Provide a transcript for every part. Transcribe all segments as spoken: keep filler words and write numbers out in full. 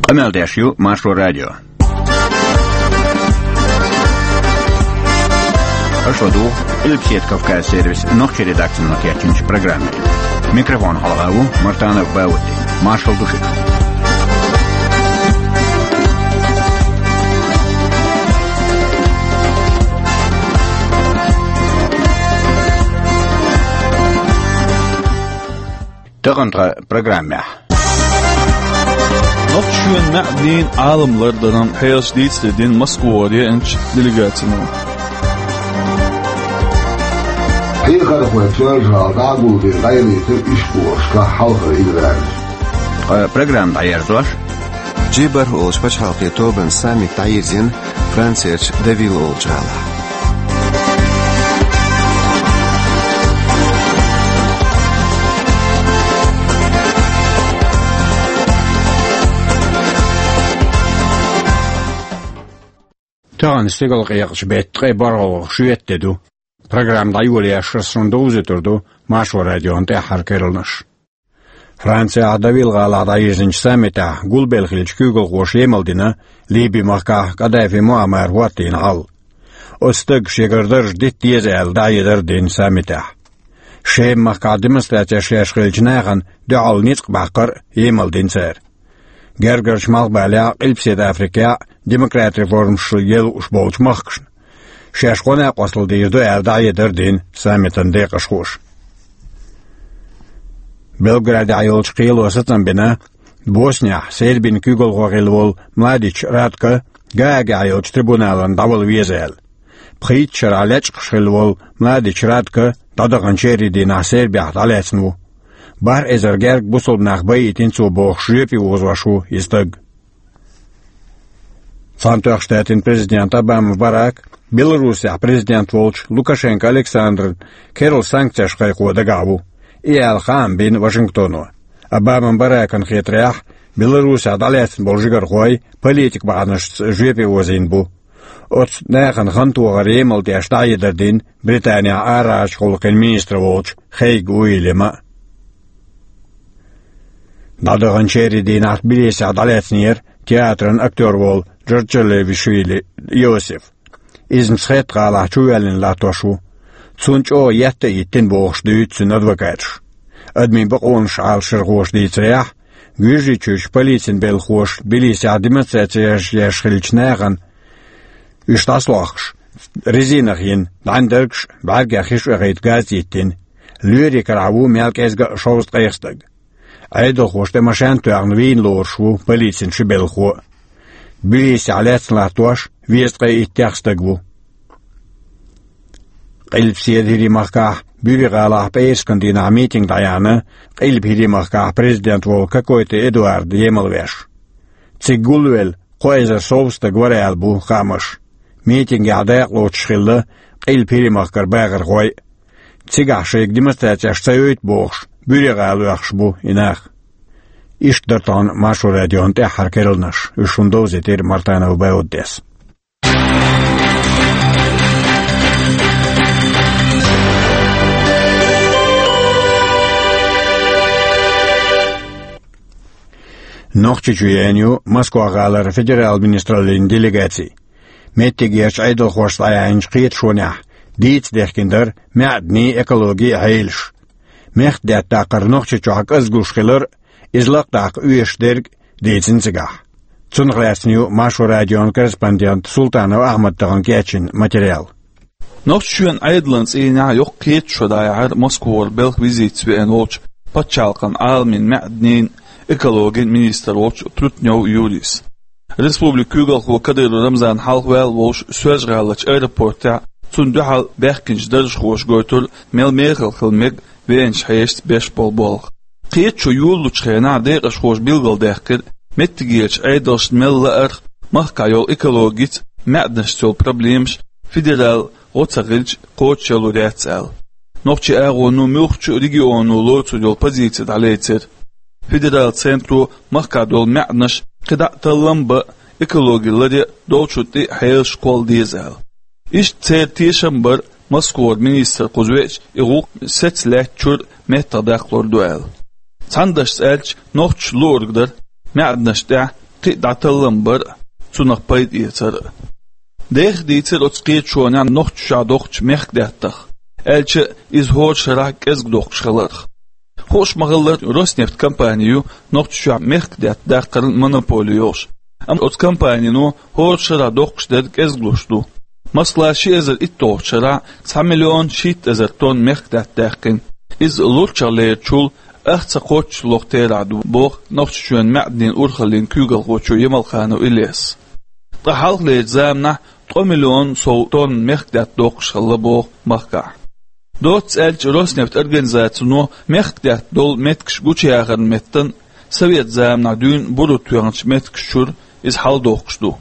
أمل داشيو ماشو راديو أشهدوا البسيط كافكاز سيرفيس نوخش ريداكشن نوكياتشنش برنامج ميكروفون حلقاو مرتانا باودي مارشال دوشيك تغنطر برنامج Nokçuyan ma'din alimlardan hayashditsidin Moskva'ya enç delegatsiyonu. حقيقة وتواجه قابل بغير إشكوش كحلقة إدراج. برنامج تعيرزوش. جبر أولش بشحالقي توبن سامي تعيرزين فرانسيرش دافيل أولجالا. تان استقل قيقش بيت قيبارو شويت دو برنامج دايولي أشرسون دوزي تردو ماشو راديو انتي حركيرلنش فرانسيا دافيل غالا دايزنش سامتا قول بلخيلش كيغل غوش يمالدنا ليبي مكا قدافي معمر واتين عال استق شيغردرش ديت ديزال دايدر دين سامتا شيم مكا ديمستراتيا شيشخيل جناغن دعال نيتق باقر يمالدين سير Gergers malbalja ilpsed Afrika Demokrat reformshu yel ushbolch machkshn. Shashqona qosl deyirdu erdayeder din sammitan deqashxush. Belgrad ayolch qiyl wasatan bina Bosnia Serbin kugol qorilvol Mladic Radka gaga ayolch tribunalan davul vizel. Prit sharalach qshilvol Mladic Radka dadaqancheri din Serbia daletsnu. Бар эзергерг бусол нахбай итинцу бог шрепи узвашу истаг. Цантуахштатин президент Обама Барак, Белоруссия президент Волч Лукашенко Александр, Керл санкция шкайку дагаву, и Алхам бин Вашингтону. Обама Баракан хитрях, Белоруссия далецин болжигархой, политик баганаш жрепи узинбу. От нехан хантуагар емал дештайдердин Британия арач холкен министр Волч Хейг Уильяма. Надоганчери динах Тбилиси адалетнир театрын актер бол Джорджелевишвили Йосиф. Измсхет гала чуялин латошу. Цунчо ятте иттин бохшдуйтсин адвокатш. Админ бақонш алшырғош дейцреях, гүжичуш полицин белхош Тбилиси администрацияш яшхилчнаган иштаслахш. Резинах ин дандыргш баргахиш вегейт газиттин. Люрикар аву мелкезга шоуст қайхстаг. Айдо хоште машан туагн вин лоршу полицин шибелхо. Билиси алецн латуаш вестqa иттяхстагву. Qilb siedhiri mahkah byrigala peiskandina meeting dajana qilb hiri mahkah president vol kakoite Eduard Yemalvesh. Tsigulvel qoizer sovsta gvarelbu khamash. Meeting yadaq lochkhilla qilb hiri mahkar bagar qoy. Tsigashik demonstratsiyash sayut box. Bürgeral yaxşbu inaq. İşdartan maşu radyon te harkerılnış. Üşündöz etir Martana Bauddes. Noqçuyenyu Moskva galar federal ministralin delegasi. Mettigiyash aydıl xoşlayanç qiyet şonah. Diit dehkinder ma'dni ekologi heilsh. Mecht dat taqar noqchi choq azgushqilar izlaq taq uyeshderg deytsinsigah. Tsunqlasniu Mashu radyon korrespondent Sultanov Ahmad tağın keçin material. Noqçuyan aydlans ina yoq qiyet şodayar Moskva belx vizit ve enolch patchalqan almin ma'dnin ekologin minister olch Trutnov Yulis. Respublik Kugalxu Kadir Ramzan halqvel olch söz galach aeroporta sunduhal berkinj darj xoş goytul melmegel xilmeg Венч хаешт беш болбол. Қиетчу юллу чхена дейгаш хош билгал дейхкер, меттигиелч айдалш мелла арх, махка йол экологиц, мяднаш цол проблемш, федерал, оцагилч, коучелу ряцал. Нохчи агону мюхчу региону лоцу йол позицид алейцер. Федерал центру махка дол мяднаш, кида талламба экологилари долчути хайл школ дизал. Иш цер тишамбар, Moskva minister Kuzveç iğuq seçlehçur mehtadaqlor duel. Tandaş elç noqç lorgdur, ma'dnaşda قي دعتلم بر تنق بيد يتر ديخ ديتر أتسقيت شونا نوخت شادوخت مخ دهتخ ألش إزهور شراك إزق دوخ شغلرخ خوش مغلر روسنفت كمبانيو نوخت شا مخ دهت داقر منوبوليوش أم أت كمبانيو هور شرا دوخ شدد إزق دوشتو مثلا شي ازر اتو شرا تسعة مليون شيت ازر تون مخ دهت داقين إز لورشا ليرشول أخت قوتش لوقتير عدو بوخ نوخت شوان معدنين أورخلين كيوغل قوتشو يمالخانو إليس طحالق ليتزامنا تو مليون سو تون مخ دهت دوخ شغل بوخ مخكع دوت سألج روسنفت أرغنزاتونو مخ دهت دول متكش قوتش ياغر متن سويت زامنا دون برو توانش متكش شور إز حال دوخشدو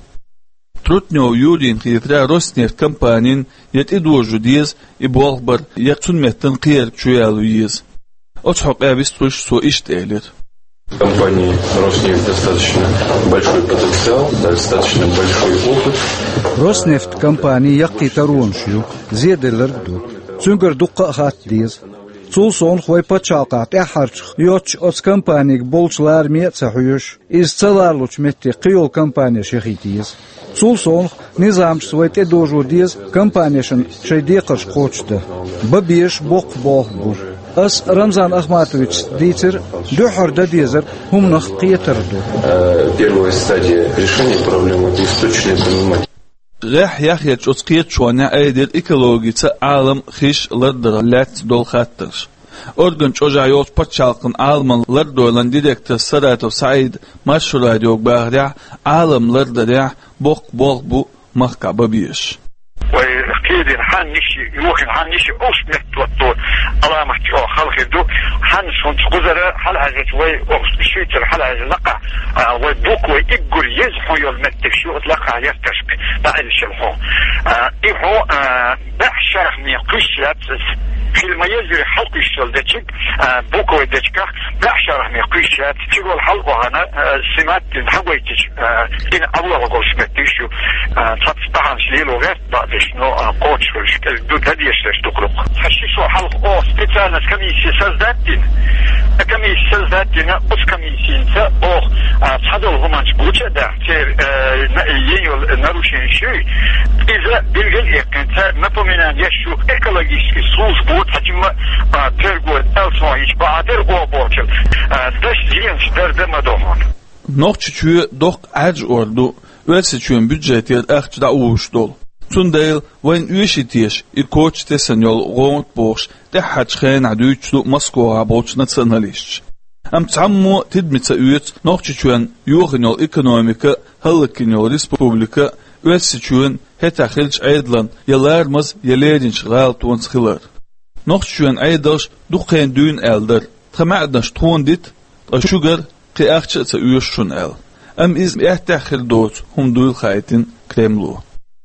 تروتنيو يورين خيثرا روسنفت كمبانين يتدوجو ديز إبوالبر يقتن متن قير شويالو يز أتحق أبستوش سو إشتالير Компании «Роснефть» достаточно большой потенциал, достаточно большой опыт. «Роснефть» компании яқти тароншью, зеделер ду. Цунгер дукка хаттиз. Цулсон хой пачалқат эхарчх. Йоч от компаник болчлар мецахуюш. Из целарлуч метти қиол компания шехитиз. Цулсон низамш свойт эдожу диз компанияшын шейдеқыш қочты. Бабеш боқ боқ бур. أس رمضان أحماتович ديتر دحر دديزر هم نخ قيتردو. Первая стадия решения проблемы – это источное понимание. غيح يخيج أسقيت شوانا أيدر إكولوجيتا عالم خيش لردر لات دول خاترش. أرجن شجع يوش بتشالقن عالم لردولن ديركتر سراتو سعيد مشهور راديو باهرع عالم لردرع بوق بوق بو مخكع ببيش. وكيدين حان نشي يوخن حان نشي أوش متوتر الله محكي أو خلق دو حان سنت قزرة حل عزت وي شيتر حل عزت لقع وبوك وي إجر يزحو يلمتك شو لقع يفتشك بعد الشلحو إيهو بحشر من قشرة في الميزر حلق الشل دتشك بوك وي دتشكا بحشر من قشرة تقول حلق هنا سمات حويتش إن الله وقول سمتيشو تطبعا شليلو غير بعدش نو قوتش دو تديش تقلق حشيشو حلق أو سبيتانا كميسي سازداتين كميسي سازداتين أس كميسي انت أو تصدل همانش بوچه ده تير ينيول نروشين شوي إذا بلغل إقنتا نپومنان يشو إكولوجيسكي سلوز بود حجم ترگود ألسوا هيش بعدر أو بوچل دش زينش درده مدومان نوخچچو دوق عج أردو ولسچون budgetiyet أخج دا أوش دول تنديل وين يشتيش يكوتش تسنيول غوت بوش تحج خين عدوچلو مسكو عبوش نتسناليش أم تعمو تدمت سأويت نوخچچون يوغنيول إيكونوميكا هلكينيول ريسبوبليكا ولسچون هتا خلج أيضلن يلارمز يليرينش غالتون سخلر نوخچچون أيضاش دوخين دون ألدر تمعدنش تون ديت أشوغر قي أخش سأويش شون أل أم إزم إحتاخل دوت هم دول خايتين كريملو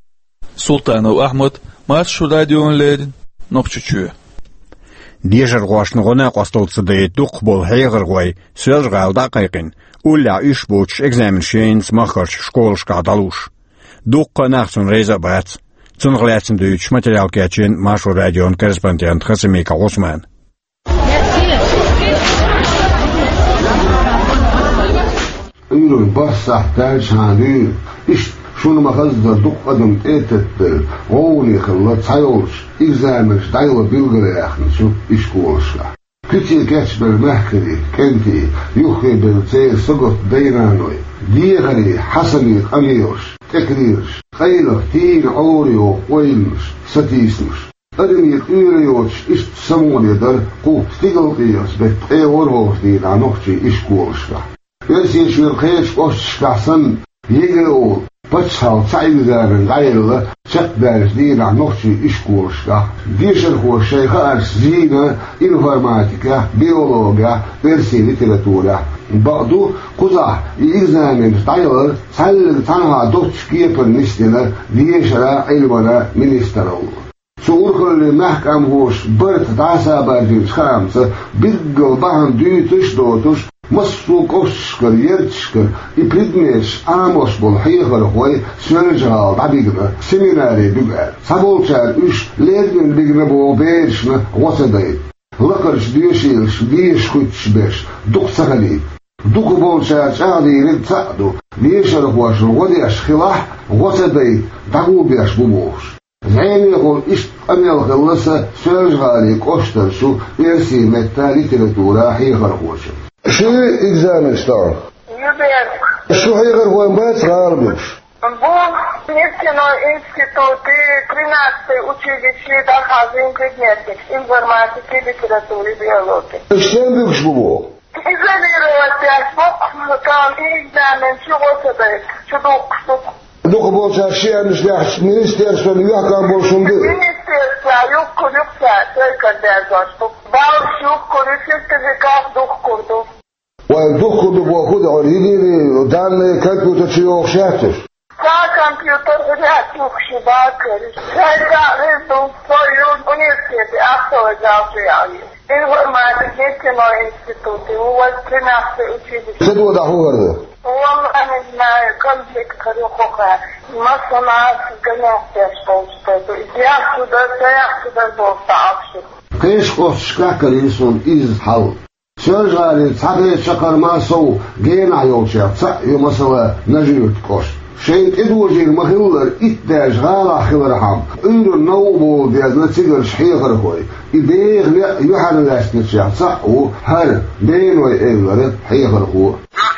سلطانو أحمد مارشو راديون ليرين نوخچچو ديجر غواشن غنا قستولتس ديت دوق بول هيغر غوي سوز غال دقيقين ولا إيش بوتش إكزامن شينز مخرش شكولش قادلوش دوق ناخسون ريزا بات تنغلاتسن دوتش ماتريال كاتشين مارشو راديون كرسبانتيان خسميكا عثمان إنه بس أحتاج هاني إيش شنو ما خزر دق قدم إتت غولي خلت سايوش إكزامش دايلة بيلغري أخن شو إيش كولشا كتير كاتش بالمحكري كنتي يخي بالتي سقط بينانوي ديغري حسني قميوش تكريرش خيلك تين عوريو ويلمش ستيسمش أدمي قيريوش إيش تسموني در قوت تيغل قيوش بيت إيه ورهوش دين عنوخشي إيش كولشا يرسين شوير خيش قوش كحسن يجرؤ بتشال تعيزان غيره شقدارش دين عنوخشي إيش كولشا ديشر هو الشيخ زينة إنفورماتيكا بيولوجيا إرسي ليتراتورا بعضو قزح إكزامن تايلر سهل تنها دوتش كيبر نستنا ديشرا علمنا منسترو سورخل المحكم هوش برت داسا بارجيش خامسة بيقل بهم ديتش دوتش مصفو كوشكر يرتشكر إبريدميش آموش بالحيخر هوي سنرجال دابيقنا سيميناري بيقال سابولشار إش ليرجن بيقنا بو بيرشنا وصدايد لقرش ديشيلش ديش كوتش بيش دوق سغليد دوك بولشا شادي رتسادو بيشر خوش وديش خلاح وصدي دعو بيش بموش زين يقول إيش أنا الخلصة سيرج غالي كوشتر شو يرسي متى لتراتورا حيغر خوش شو إجزام اشتار يبيرك شو حيغر خوش بس غاربش Бог нефтяной институт и тринадцатое училище доказываем предметник информатики, литературы, биологии. Что бишь бубо? Изолировать Бог, там экзамен, чего тебе, чудок, штук. Дух болча шея нишлях министерство ньюкам болшунды. Министерство юбку юбка, только для штук. Бал юбку сертификат дух курду. Ой, дух курду бохуд, оригини данные компьютер чего шатер. Та компьютер ряд юхшибакер. Сайта рыду свою университет, автоизауциали. Информатик нефтяной институт, и у вас тринадцатое училище. Что туда хугарда? Он, я не знаю, конфликт хорюхоха. Масона гонятся, что это. Я сюда, я сюда был сообщил. Кэшков шкакарисон из хал. Сержали царе чакармасов гена йолча, ца юмасала наживет кош. شيء إدوجي المخيلر إتاج غالا خبرهم إنه النوبو بيزنا تيجر شحيغر خوي إديغ يحر لاشن الشيخ صحو هر بين وإيغر حيغر خو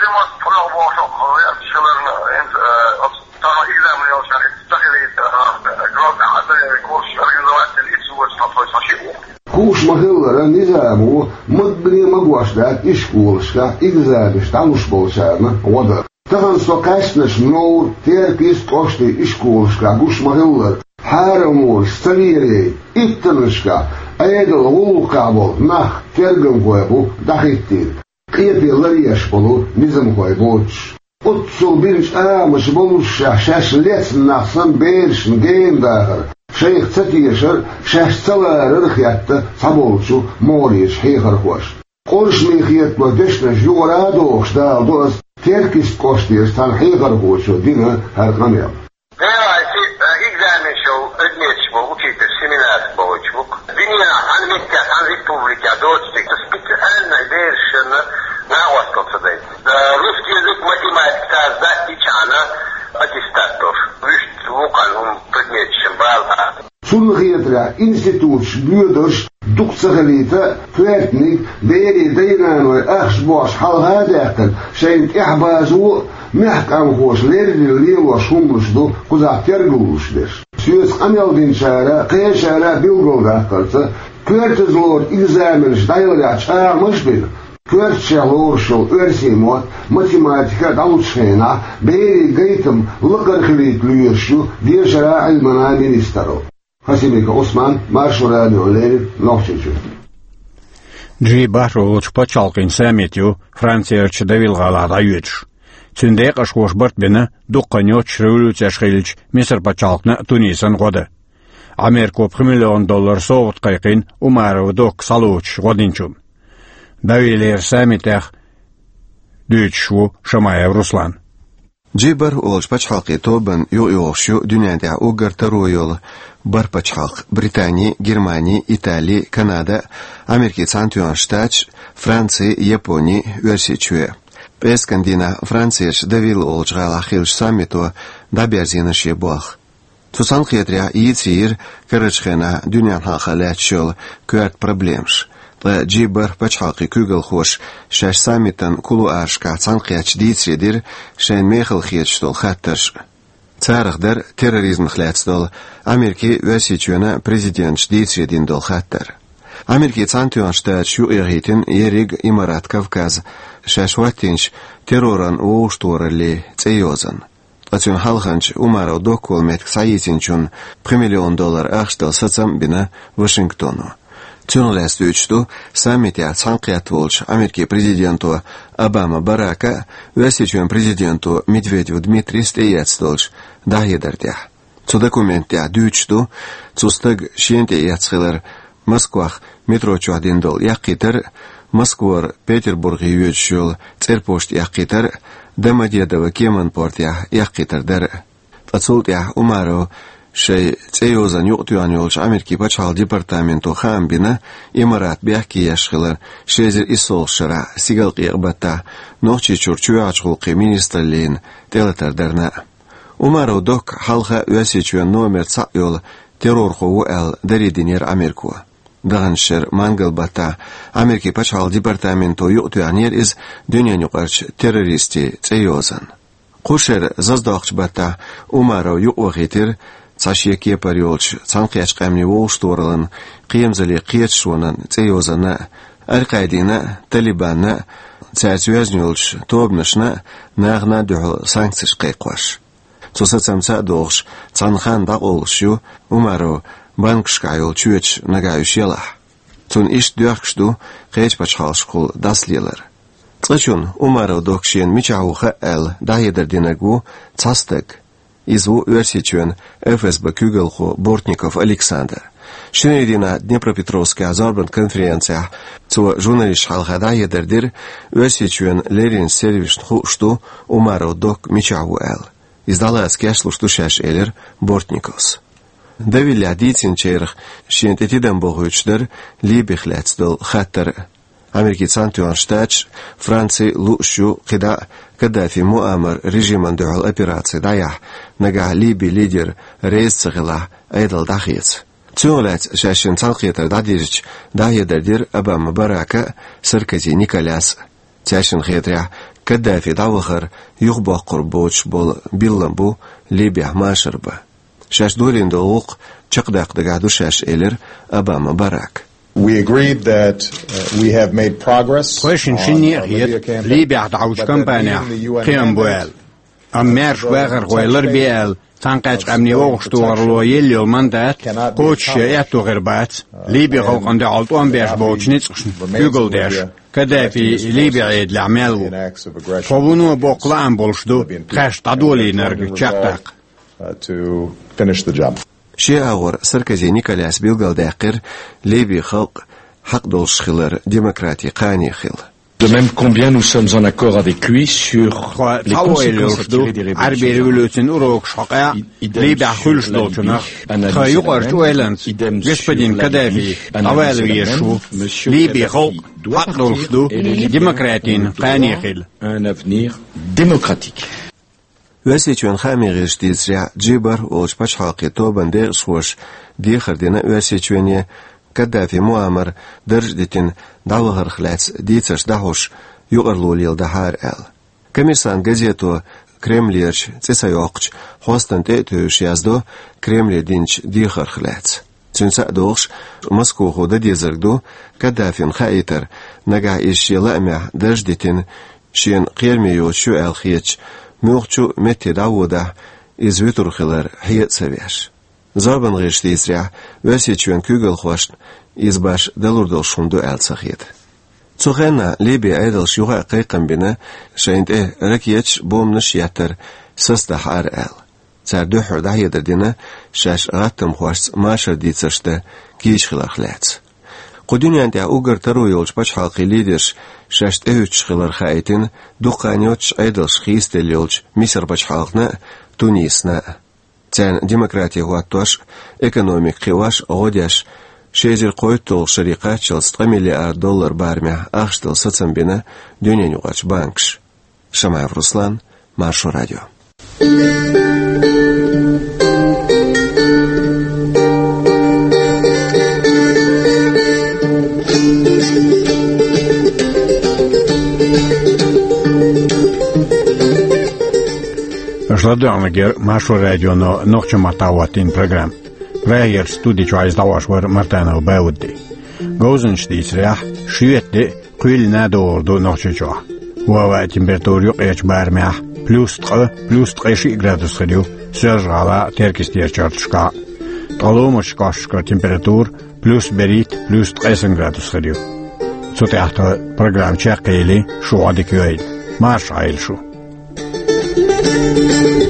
خوش مخيلر نظامو مدبني مقواشدات إشكولشكا إجزابش تعمش بولشارنا ودر تغن سوكاشنش نور تيركيس قوشتي إشكولشكا قوش مغلر حارمور ستريري إبتنشكا أيد الغلوكا بول نخ تيرغم خويبو دخيتين قيبي لريش بولو نزم خويبوش قدسو بيرش آمش بولوش شاش ليس نخصن بيرش نجين داخل شيخ تتيشر شاش تلار رخيات صبولشو موريش حيخر خوش قرش ميخيات ودشنش يورادوش دال دوز Теркис коштиес тан хейгар гочо дина харкамел. Давайте экзамен шел однечмо учитель семинар получук. Виня английская ан республика дочтик специально вершина на остался. Русский язык, математика, затичана аттестатов. Вишь вукан ум предметчем балга. Сунхиетра институт шбюдерш دكتور فاتني بيري دينانو أخش باش حال هذا أكل شيء إحبازو محكم خوش ليري لي وشومش دو كذا ترجوش دش سويس أميل دين شارع قيا شارع بيلغو ذاكرت كورت زلور إكزامنش دايلة شارع مش بين كورت شالور شو أرسيموت ماتيماتيكا دالوتشينا بيري قيتم لقر خليت ليرشو دير شارع المنا مينيسترو Хасимика Осман, маршурали Олери, Новчичу. Джи Бахрович Пачалкин саммитю Франциячы Давилгала даюч. Цюндек ашкош бартбена дукканёч революция шхилич Мисыр Пачалкна Тунисан года. Америка миллион доллар соғыт қайқин Умаров док салуч годинчум. Давилер саммитах дючу Шамаев Руслан. جيبر أولش بچحاقي توبن يو يوشيو دنيا دع أوغر ترويول بر بچحاق بريطاني جرماني إيطالي كندا أمريكي سانتيون شتاتش فرنسي يابوني ورسيتشوي بسكندينا فرنسيش دويل أولش غالا خيلش ساميتو دابيرزينش يبوخ تسان خيدريا يتسير كرچخنا دنيا خالات شول كوارت проблемش جيبر بچحاقي كوغل خوش شاش ساميتن كلو آشكا تانقياش ديتسيدير شين ميخل خيتشتول خاترش تاريخ در تيروريزم خلاتستول أمريكي ورسيتشونا بريزيدنتش ديتسيدين دول خاتر أمريكي تانتيون شتات شو إغيتن يريق إمارات كافكاز شاش واتينش تيروران ووشتورالي تيوزن لاتون حالخانش أمارو دوكول ميتك سايتينشون بخمليون دولار أخشتل ستسم بنا واشنطنو Тюнлест учту саммите цанкият волч Америки президенту Обама Барака весичуем президенту Медведеву Дмитрий Стояцтолч дагедертя. Цу документя дючту цустаг шенте яцхилер Москвах метро чуадиндол яқитер Москвар Петербург юечшул церпошт яқитер Домодедово Кеман портя яқитер дер. Ацултя Умаро شيء تيوزن يقطيان يولش أمريكي بچال ديبارتامنتو خام بنا إمارات بيحكي يشغلر شيزر إسول شرع سيغل قيقبتا نوچي چورچو عجغوقي مينسترلين تيلتر درنا ومارو دوك حلقة واسيچوان نومر تساقيول تيرور خو ال دريدينير أمريكو دغنشر مانجل باتا أمريكي بچال ديبارتامنتو يقطيان يرز دنيا نقرش تيروريستي تيوزن قوشر زازداقش باتا ومارو يقوغيتر تاشيكي بريولش تانقياش قامني ووشتورلن قيمزلي قيتشونن تيوزنا القاعدين طالبان تاتوازنيولش توبنشنا ناغنا دحو سانكسيش قيقواش توساتسامسا دوغش تانخان داقولشيو ومارو بانكشكايول چويتش نغايوش يلاح تون إش دوغشدو قيتش بچخالشقول داسليلر تقشون ومارو دوغشين ميچاوخا ال دايدر ديناغو تاستك Изву Версичуэн эф эс бэ Кюгелху Бортников Александр. Шинейдина Днепропетровская Азарбан конференция цу журналист халхада едердир Версичуэн Лерин сервишнху шту Умару док Мичаву эл. Издала скяшлу шту шаш элер Бортниковс. Давиля дитинчерх шинтетиден богучдер либихлецдл хаттер. Америки Цантуанштач, Франции Лушу, Кида, Каддафи Муамар, режиман духал операции Даях, Нага Либи лидер Рейс Цагила, Эйдал Дахиц. Цюнлять шашин Цалхетер Дадирич, Дайедердир Обама Барака, Саркози Николяс. Тяшин Хетря, Каддафи Давахар, Юхбакур Боч Бол Билламбу, Либия Машерба. Шаш Дурин Долук, Чакдак Дагаду Шаш Элер, Обама Барак. We agreed that uh, we have made progress on Libya campaign. Libya دعوش كمبانيا قيم بوال أميرش واغر غويلر بيال تنقاش قمني وغشتو غرلو يلي المندات قوش يأتو غربات ليبيا غوقن دي عالتوان بيش بوش نتقشن يقول ديش كدافي ليبيا عيد لعمالو فبونو بوقلان بولشدو خاش تدولي نرغي تشاقتاق to finish the job. شيء أور سركزي نيكولاس بيلغل داقر ليبي خلق حق دولش خلر ديمقراطي قاني خل. De même combien nous sommes en accord avec lui sur les conséquences à tirer des révolutions. ليبيا خلش دولشنا خيوق أرجوالنس جسبدين كدافي أوالو يشو ليبي خلق حق دولش دو ديمقراطين قاني خل. Un avenir démocratique. واسيچون خامي غيش ديزريع جيبر وش بچحاقي توبن دي سوش دي خردنا واسيچوني كدافي مؤامر درج ديتين دعوغر خلاتس ديتش دهوش يغرلو ليل دهار ال كميرسان газету كريمليرش تسايوقش خوستن تيتوش يازدو كريملي دينش ديخر خلاتس تنسا دوغش مسكو خودا ديزرگدو كدافين خايتر نگا إيش يلأمع درج ديتين شين قيرميو شو ال خيتش موخچو متي داودا iz viturkhilar hiyat seviyash. Zaban g'ishti isriya vasichwen kugel khosh izbash dalurdol shundu alsakhit. Tsoghena Libya aydal shuga qayqan bina shaynt e rakiyach bomnish yatar sastah ar al. Tsardu hurda yederdina shash ghatam khosh mashar ditsashta kish khilar khlats. قدنيان تاع اوغر ترو يولش باش حلقي ليدرش شاشت اوتش خلر خايتين دوقانيوتش ايدلش خيستل يولش مصر باش حلقنا تونسنا تان ديمقراطيا واتوش ايكونوميك قواش غودياش شيزر قويتول شركات شلست مليار دولار بارمع اخشتل ستسن بنا دنيا نيوغاش بانكش شمايف رسلان مارشو راديو Шладанагер Машу радио но ночью матаватин программ. Проект студии чуайз давашвар Мартана Бауди. Гозенштис рях шуетте куйлна доорду ночью чуа. Уава температуру эч бармях плюс три плюс три градус ходил. Сержала теркистер чартшка. Толомочкашка температур плюс берит плюс три градус ходил. Сутяхта программ чекали шуадикюэль. Маш айлшу. Thank you.